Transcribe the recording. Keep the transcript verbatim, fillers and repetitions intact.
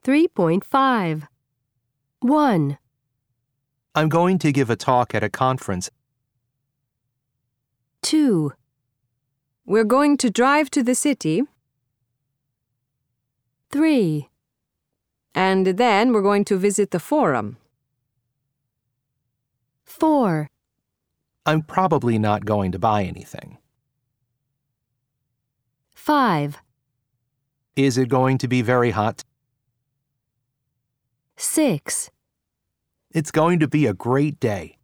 three point five. one. I'm going to give a talk at a conference. two. We're going to drive to the city. three. And then we're going to visit the forum. four. I'm probably not going to buy anything. five. Is it going to be very hot? six. It's going to be a great day.